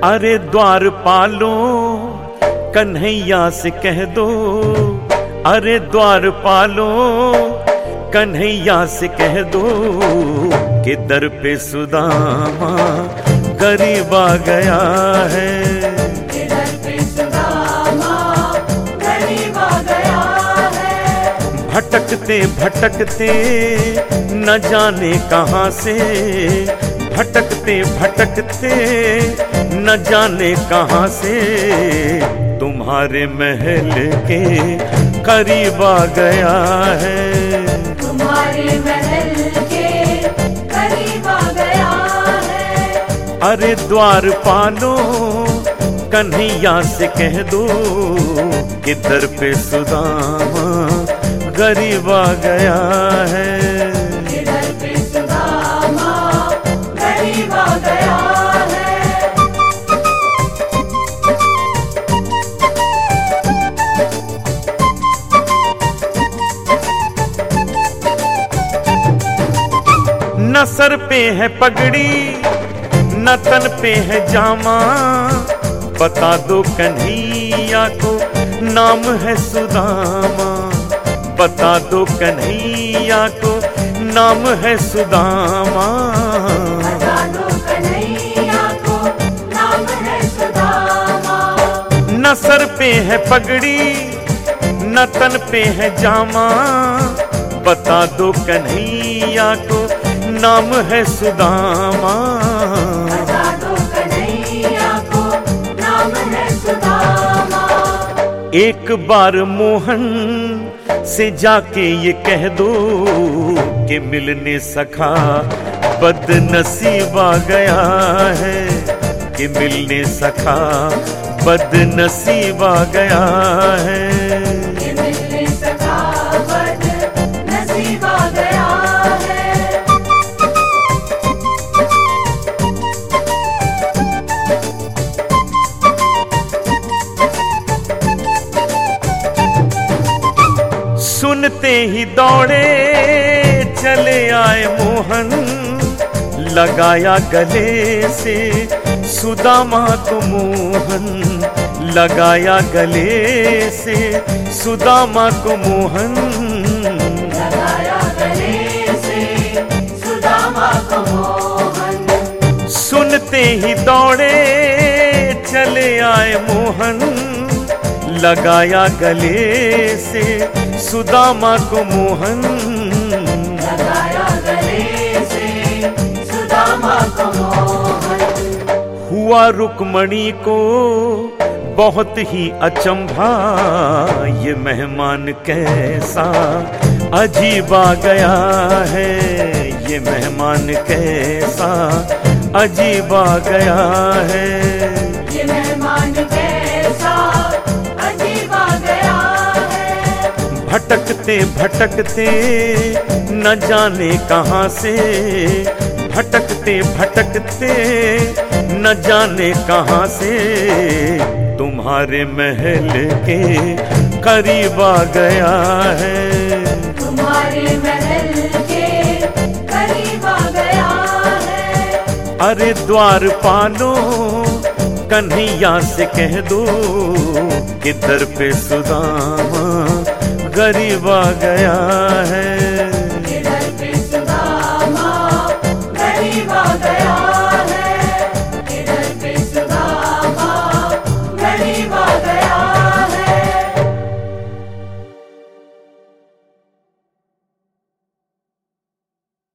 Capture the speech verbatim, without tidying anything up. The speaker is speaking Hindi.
अरे द्वार पालो कन्हैया से कह दो, अरे द्वार पालो कन्हैया से कह दो कि दर पे सुदामा गरीब आ गया है। कि दर पे सुदामा गरीब आ गया है। भटकते भटकते न जाने कहाँ से, भटकते भटकते न जाने कहाँ से तुम्हारे महल के करीब आ गया है। तुम्हारे महल के करीब आ गया है। अरे द्वार पालो कन्हैया से कह दो कि दर पे सुदामा गरीब आ गया है। कि दर पे सुदामा गरीब आ गया है। न सर पे है पगड़ी न तन पे है जामा, बता दो कन्हैया को नाम है सुदामा। बता दो कन्हैया को नाम है सुदामा। बता दो कन्हैया को नाम है सुदामा। न सर पे है पगड़ी न तन पे है जामा, बता दो कन्हैया को नाम है सुदामा। बता दो कन्हैया को नाम है सुदामा। एक बार मोहन से जाके ये कह दो कि मिलने सखा बदनसीब आ गया है। कि मिलने सखा बदनसीब आ गया है। कि मिलने सखा बदनसीब आ गया है। सुनते ही दौड़े चले आए मोहन, लगाया गले से सुदामा को मोहन। लगाया गले से सुदामा को मोहन। लगाया गले से सुदामा को मोहन। सुनते ही दौड़े चले आए मोहन, लगाया गले से सुदामा को मोहन। लगाया गले से सुदामा को मोहन। हुआ रुक्मणी को बहुत ही अचंभा, ये मेहमान कैसा अजीब आ गया है। ये मेहमान कैसा अजीब आ गया है। ये मेहमान कैसा अजीब आ गया है। भटकते भटकते न जाने कहाँ से, भटकते भटकते न जाने कहाँ से तुम्हारे महल के करीब आ गया है। तुम्हारे महल के करीब आ गया है। अरे द्वार पालो कन्हैया से कह दो कि दर पे सुदामा गरीब आ गया है।